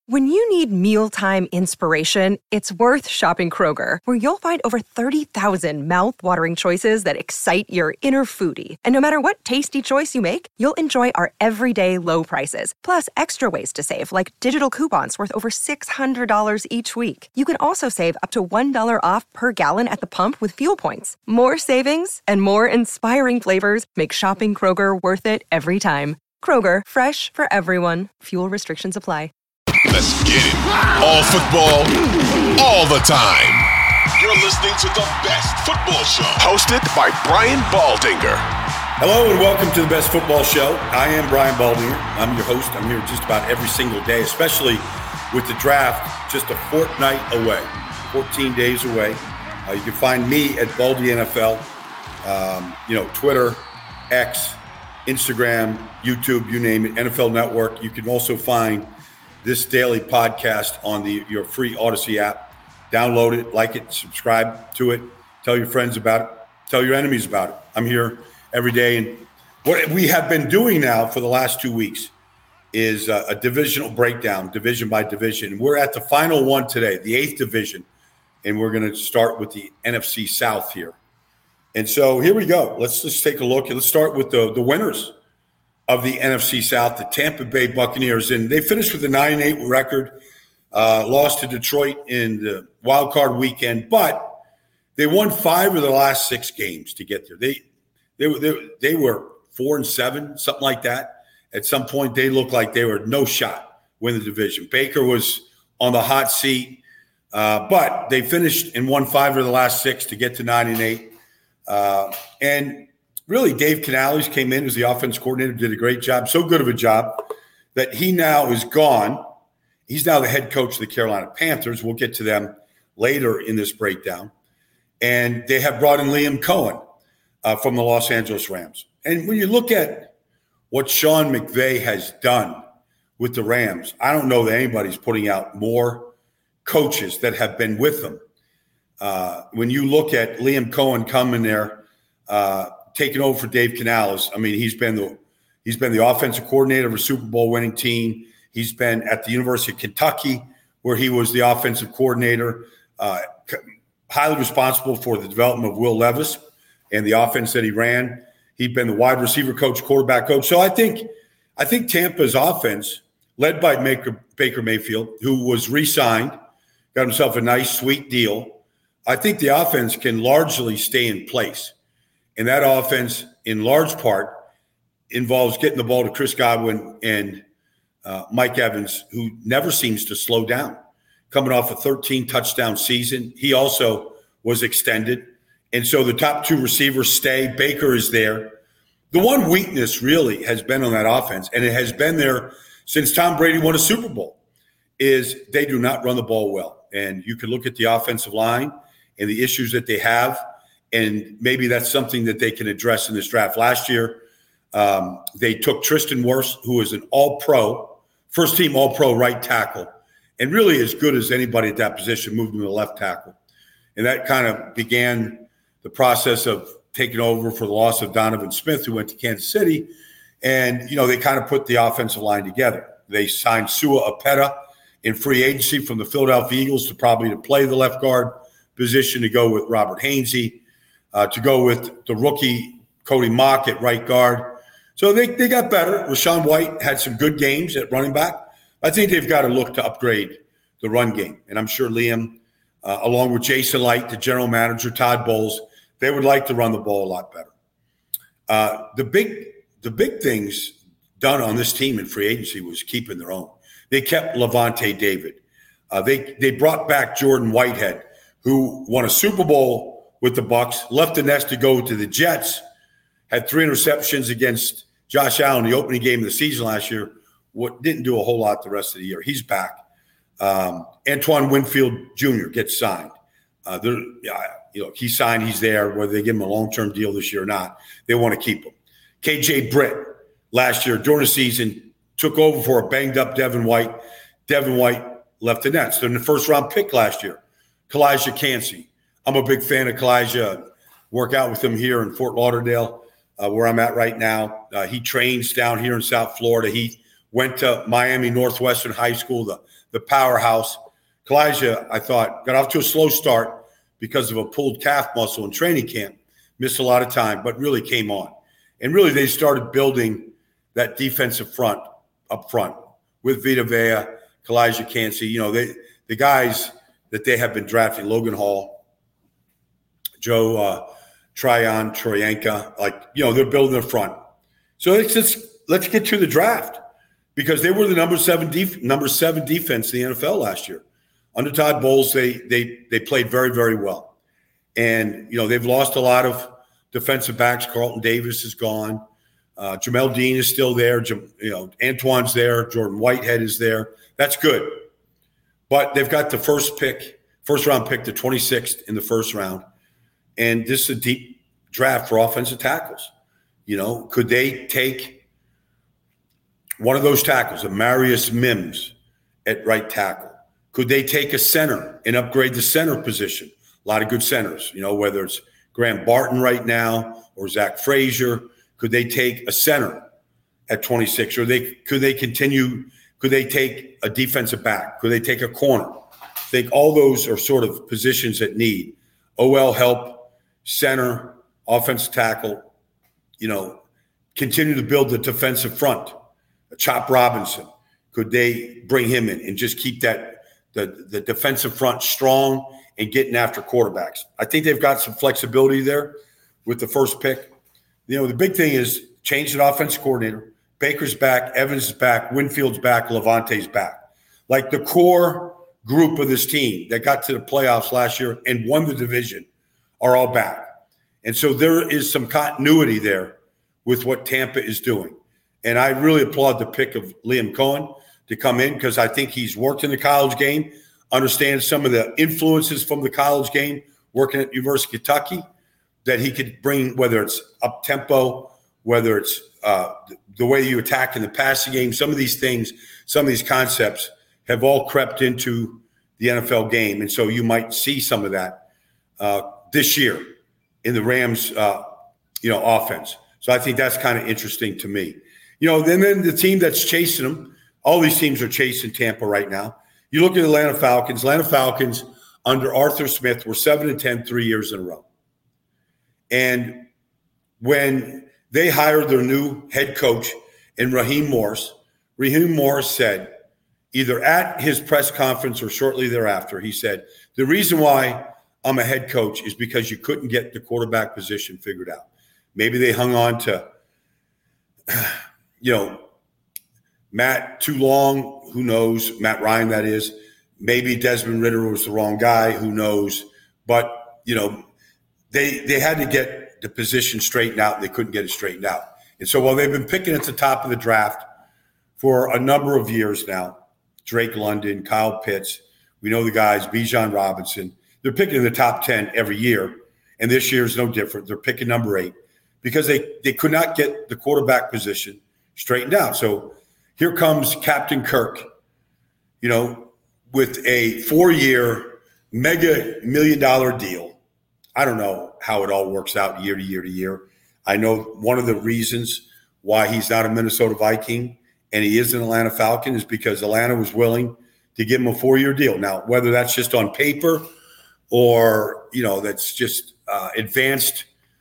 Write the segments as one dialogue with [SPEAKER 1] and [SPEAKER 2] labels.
[SPEAKER 1] When you need mealtime inspiration, it's worth shopping Kroger, where you'll find over 30,000 mouth-watering choices that excite your inner foodie. And no matter what tasty choice you make, you'll enjoy our everyday low prices, plus extra ways to save, like digital coupons worth over $600 each week. You can also save up to $1 off per gallon at the pump with fuel points. More savings and more inspiring flavors make shopping Kroger worth it every time. Kroger, fresh for everyone. Fuel restrictions apply.
[SPEAKER 2] Let's get it. All football, all the time. You're listening to the best football show, hosted by Brian Baldinger.
[SPEAKER 3] Hello and welcome to the Best Football Show. I am Brian Baldinger. I'm your host. I'm here just about every single day, especially with the draft just a fortnight away, 14 days away. You can find me at Baldy NFL, Twitter, X, Instagram, YouTube, you name it, NFL Network. You can also find this daily podcast on your free Odyssey app. Download it, like it, subscribe to it, tell your friends about it, tell your enemies about it. I'm here every day. And what we have been doing now for the last 2 weeks is a divisional breakdown, division by division. We're at the final one today, the 8th division, and we're going to start with the NFC South here. And so here we go. Let's just take a look. Let's start with the winners of the NFC South, the Tampa Bay Buccaneers. And they finished with a 9-8 record, lost to Detroit in the wild card weekend, but they won 5 of the last 6 games to get there. They were 4-7, something like that. At some point, they looked like they were no shot win the division. Baker was on the hot seat, but they finished and won 5 of the last 6 to get to 9-8. And really, Dave Canales came in as the offense coordinator, did a great job, so good of a job that he now is gone. He's now the head coach of the Carolina Panthers. We'll get to them later in this breakdown. And they have brought in Liam Cohen from the Los Angeles Rams. And when you look at what Sean McVay has done with the Rams, I don't know that anybody's putting out more coaches that have been with them. When you look at Liam Cohen coming there, taking over for Dave Canales. I mean, he's been the offensive coordinator of a Super Bowl winning team. He's been at the University of Kentucky, where he was the offensive coordinator, highly responsible for the development of Will Levis and the offense that he ran. He'd been the wide receiver coach, quarterback coach. So I think Tampa's offense, led by Baker Mayfield, who was re-signed, got himself a nice, sweet deal. I think the offense can largely stay in place. And that offense, in large part, involves getting the ball to Chris Godwin and Mike Evans, who never seems to slow down. Coming off a 13-touchdown season, he also was extended. And so the top 2 receivers stay. Baker is there. The one weakness really has been on that offense, and it has been there since Tom Brady won a Super Bowl, is they do not run the ball well. And you can look at the offensive line and the issues that they have, and maybe that's something that they can address in this draft. Last year, they took Tristan Wirfs, who is an all-pro, first-team all-pro right tackle, and really as good as anybody at that position, moved him to left tackle. And that kind of began the process of taking over for the loss of Donovan Smith, who went to Kansas City. And, they kind of put the offensive line together. They signed Sua Opeta in free agency from the Philadelphia Eagles to play the left guard position, to go with Robert Hainsey, to go with the rookie Cody Mock at right guard. So they got better. Rashawn White had some good games at running back. I think they've got to look to upgrade the run game. And I'm sure Liam, along with Jason Light, the general manager, Todd Bowles, they would like to run the ball a lot better. The big things done on this team in free agency was keeping their own. They kept Levante David. They brought back Jordan Whitehead, who won a Super Bowl with the Bucs, left the nest to go to the Jets, had 3 interceptions against Josh Allen in the opening game of the season last year. Didn't do a whole lot the rest of the year. He's back. Antoine Winfield Jr. gets signed. He signed. He's there. Whether they give him a long-term deal this year or not, they want to keep him. KJ Britt last year during the season took over for a banged-up Devin White. Devin White left the Nets. They're in the first-round pick last year. Kalijah Cansey. I'm a big fan of Kalijah. Work out with him here in Fort Lauderdale, where I'm at right now. He trains down here in South Florida. He went to Miami Northwestern High School, the powerhouse. Kalijah, I thought, got off to a slow start because of a pulled calf muscle in training camp. Missed a lot of time, but really came on. And really they started building that defensive front up front with Vita Vea, Kalijah Kancey. You know, the guys that they have been drafting, Logan Hall, Joe Tryon, Troyanka, like, you know, they're building the front. So let's get to the draft, because they were the number seven defense in the NFL last year. Under Todd Bowles, they played very, very well. And, you know, they've lost a lot of defensive backs. Carlton Davis is gone. Jamel Dean is still there. You know, Antoine's there. Jordan Whitehead is there. That's good. But they've got the first round pick, the 26th in the first round. And this is a deep draft for offensive tackles. You know, could they take one of those tackles, a Marius Mims at right tackle? Could they take a center and upgrade the center position? A lot of good centers, you know, whether it's Graham Barton right now or Zach Frazier. Could they take a center at 26? Or could they take a defensive back? Could they take a corner? I think all those are sort of positions that need OL help, center, offensive tackle, you know, continue to build the defensive front. Chop Robinson, could they bring him in and just keep that the defensive front strong and getting after quarterbacks? I think they've got some flexibility there with the first pick. You know, the big thing is change the offense coordinator. Baker's back, Evans is back, Winfield's back, Levante's back. Like the core group of this team that got to the playoffs last year and won the division are all back. And so there is some continuity there with what Tampa is doing. And I really applaud the pick of Liam Cohen to come in, because I think he's worked in the college game, understands some of the influences from the college game, working at University of Kentucky, that he could bring, whether it's up-tempo, whether it's the way you attack in the passing game. Some of these things, some of these concepts have all crept into the NFL game. And so you might see some of that this year in the Rams, offense. So I think that's kind of interesting to me. You know, then the team that's chasing them, all these teams are chasing Tampa right now. You look at the Atlanta Falcons. Atlanta Falcons under Arthur Smith were 7-10 3 years in a row. And when they hired their new head coach in Raheem Morris said, either at his press conference or shortly thereafter, he said, the reason why I'm a head coach is because you couldn't get the quarterback position figured out. Maybe they hung on to, Matt too long, who knows? Matt Ryan, that is. Maybe Desmond Ridder was the wrong guy, who knows? But, they had to get the position straightened out, and they couldn't get it straightened out. And so while they've been picking at the top of the draft for a number of years now, Drake London, Kyle Pitts, we know the guys, Bijan Robinson, they're picking in the top 10 every year, and this year is no different. They're picking number 8 because they could not get the quarterback position straightened out. So here comes Captain Kirk, with a 4-year, mega $1 million deal. I don't know how it all works out year to year to year. I know one of the reasons why he's not a Minnesota Viking and he is an Atlanta Falcon is because Atlanta was willing to give him a 4-year deal. Now, whether that's just on paper or, that's just advanced,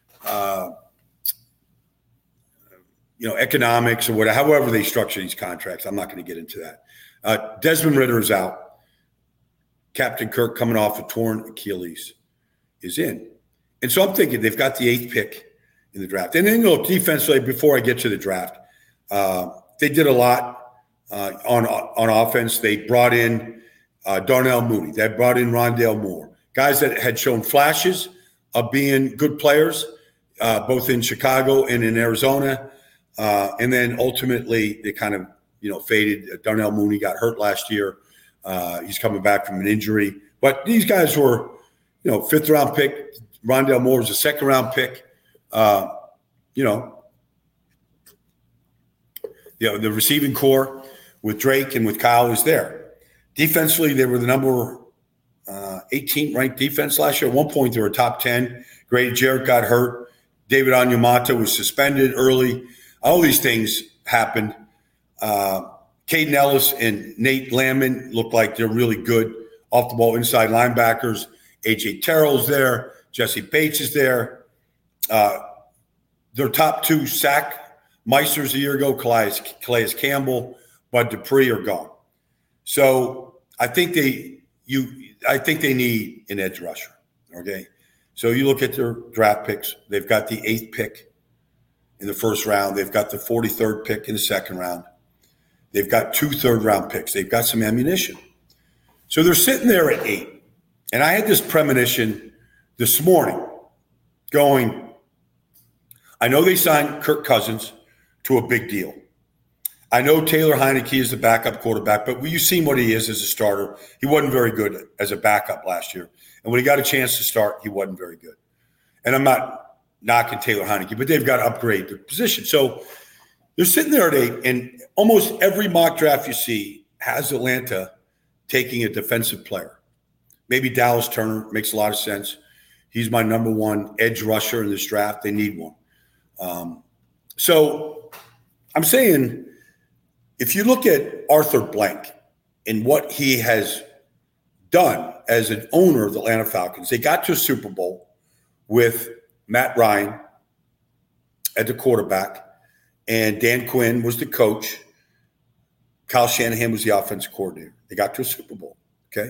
[SPEAKER 3] economics or whatever, however they structure these contracts, I'm not going to get into that. Desmond Ridder is out. Captain Kirk, coming off a torn Achilles, is in. And so I'm thinking they've got the 8th pick in the draft. And then, defensively, before I get to the draft, they did a lot on offense. They brought in Darnell Mooney. They brought in Rondale Moore, guys that had shown flashes of being good players, both in Chicago and in Arizona. And then ultimately they kind of, faded. Darnell Mooney got hurt last year. He's coming back from an injury. But these guys were, 5th-round pick. Rondale Moore was a 2nd-round pick. The receiving core with Drake and with Kyle was there. Defensively, they were the number 18th ranked defense last year. At one point, they were top 10. Grady Jarrett got hurt. David Onyemata was suspended early. All these things happened. Caden Ellis and Nate Landman look like they're really good off-the-ball inside linebackers. A.J. Terrell's there. Jesse Bates is there. Their top 2 sack meisters a year ago, Calais Campbell, Bud Dupree are gone. So I think they need an edge rusher. Okay. So you look at their draft picks. They've got the 8th pick in the first round. They've got the 43rd pick in the second round. They've got 2 third-round picks. They've got some ammunition. So they're sitting there at 8. And I had this premonition this morning going, I know they signed Kirk Cousins to a big deal. I know Taylor Heineke is the backup quarterback, but you've seen what he is as a starter. He wasn't very good as a backup last year. And when he got a chance to start, he wasn't very good. And I'm not knocking Taylor Heineke, but they've got to upgrade their position. So they're sitting there at 8, and almost every mock draft you see has Atlanta taking a defensive player. Maybe Dallas Turner makes a lot of sense. He's my number 1 edge rusher in this draft. They need one. So I'm saying if you look at Arthur Blank and what he has done as an owner of the Atlanta Falcons, they got to a Super Bowl with Matt Ryan at the quarterback, and Dan Quinn was the coach. Kyle Shanahan was the offensive coordinator. They got to a Super Bowl, okay?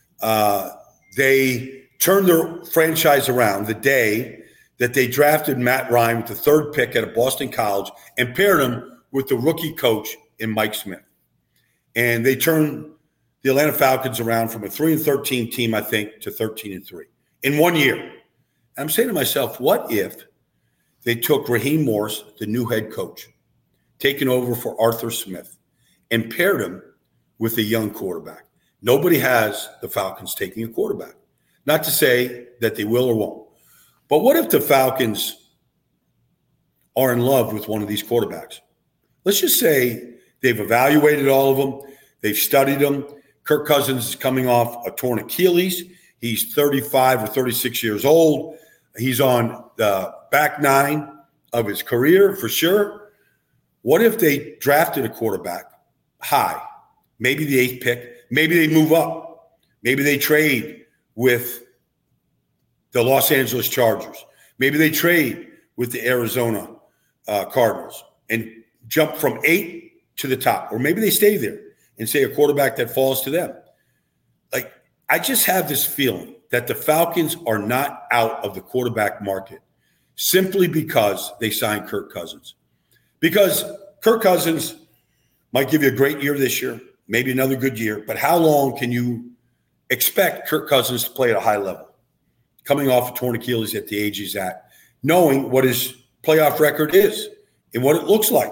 [SPEAKER 3] They turned their franchise around the day that they drafted Matt Ryan with the 3rd pick at a Boston college and paired him with the rookie coach in Mike Smith. And they turned the Atlanta Falcons around from a 3-13 team, I think, to 13-3 in 1 year. And I'm saying to myself, what if they took Raheem Morris, the new head coach, taken over for Arthur Smith, and paired him with a young quarterback? Nobody has the Falcons taking a quarterback. Not to say that they will or won't. But what if the Falcons are in love with one of these quarterbacks? Let's just say they've evaluated all of them. They've studied them. Kirk Cousins is coming off a torn Achilles. He's 35 or 36 years old. He's on the back 9 of his career for sure. What if they drafted a quarterback high, maybe the 8th pick? Maybe they move up. Maybe they trade with the Los Angeles Chargers. Maybe they trade with the Arizona Cardinals and jump from 8 to the top. Or maybe they stay there and say a quarterback that falls to them. Like, I just have this feeling that the Falcons are not out of the quarterback market simply because they signed Kirk Cousins. Because Kirk Cousins might give you a great year this year, maybe another good year, but how long can you expect Kirk Cousins to play at a high level? Coming off a torn Achilles at the age he's at, knowing what his playoff record is and what it looks like.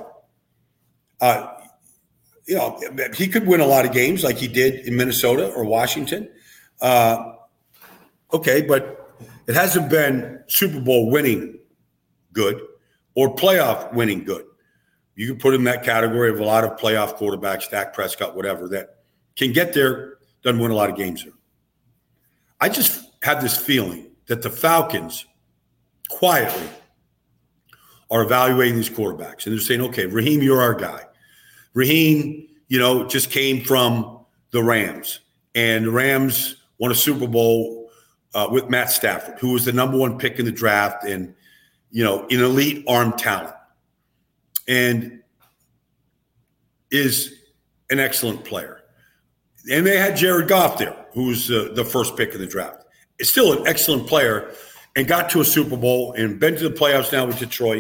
[SPEAKER 3] He could win a lot of games like he did in Minnesota or Washington. Okay, but it hasn't been Super Bowl winning good or playoff winning good. You can put him in that category of a lot of playoff quarterbacks, Dak Prescott, whatever, that can get there, doesn't win a lot of games there. I just have this feeling that the Falcons quietly are evaluating these quarterbacks. And they're saying, okay, Raheem, you're our guy. Raheem, just came from the Rams. And the Rams won a Super Bowl with Matt Stafford, who was the number 1 pick in the draft and, an elite arm talent. And is an excellent player. And they had Jared Goff there, who was the first pick in the draft. It's still an excellent player and got to a Super Bowl and been to the playoffs now with Detroit.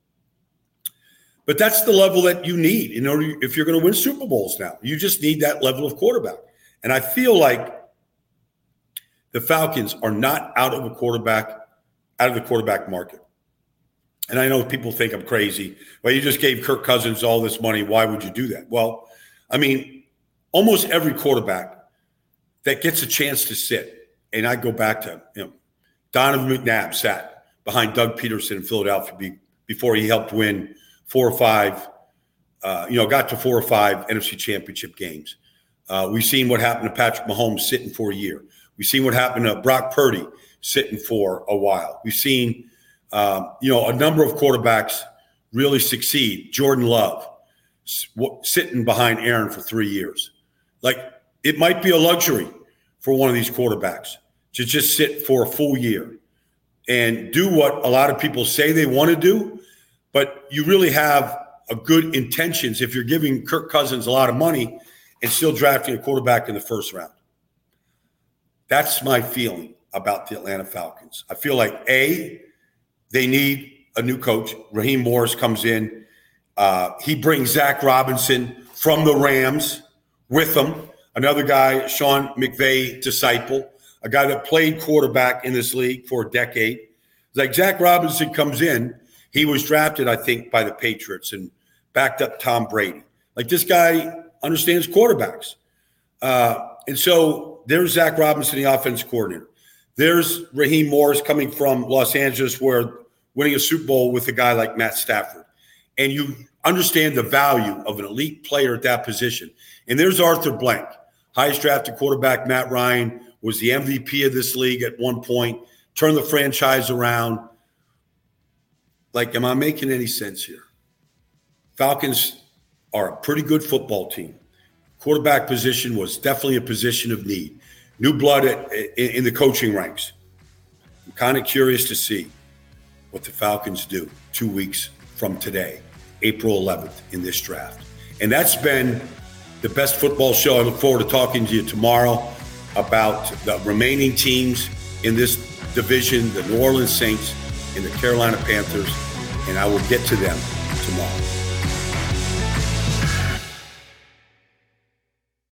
[SPEAKER 3] But that's the level that you need in order if you're going to win Super Bowls now. You just need that level of quarterback. And I feel like the Falcons are not out of the quarterback market. And I know people think I'm crazy. Well, you just gave Kirk Cousins all this money. Why would you do that? Well, almost every quarterback that gets a chance to sit, and I go back to Donovan McNabb sat behind Doug Peterson in Philadelphia before he helped win 4 or 5, got to 4 or 5 NFC Championship games. We've seen what happened to Patrick Mahomes sitting for a year. We've seen what happened to Brock Purdy sitting for a while. We've seen, a number of quarterbacks really succeed. Jordan Love. sitting behind Aaron for 3 years. Like, it might be a luxury for one of these quarterbacks to just sit for a full year and do what a lot of people say they want to do, but you really have a good intentions if you're giving Kirk Cousins a lot of money and still drafting a quarterback in the first round. That's my feeling about the Atlanta Falcons. I feel like, A, they need a new coach. Raheem Morris comes in. He brings Zach Robinson from the Rams with him. Another guy, Sean McVay disciple, a guy that played quarterback in this league for a decade. Like, Zach Robinson comes in. He was drafted, I think, by the Patriots and backed up Tom Brady. Like, this guy understands quarterbacks. And so there's Zach Robinson, the offense coordinator. There's Raheem Morris coming from Los Angeles, where winning a Super Bowl with a guy like Matt Stafford. And you understand the value of an elite player at that position. And there's Arthur Blank, highest drafted quarterback. Matt Ryan was the MVP of this league at one point, turned the franchise around. Like, am I making any sense here? Falcons are a pretty good football team. Quarterback position was definitely a position of need. New blood in the coaching ranks. I'm kind of curious to see what the Falcons do 2 weeks from today, April 11th, in this draft. And that's been the Best Football Show. I look forward to talking to you tomorrow about the remaining teams in this division, the New Orleans Saints and the Carolina Panthers, and I will get to them tomorrow.